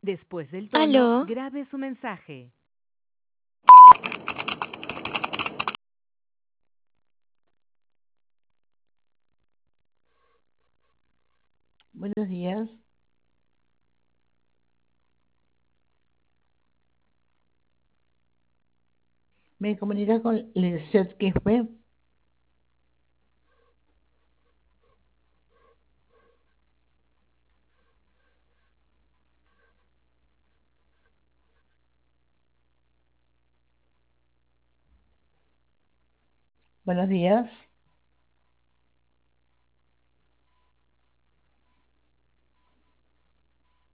Después del tono, Aló, grabe su mensaje. Buenos días. ¿Me comunica con Lisette Quispe? Buenos días.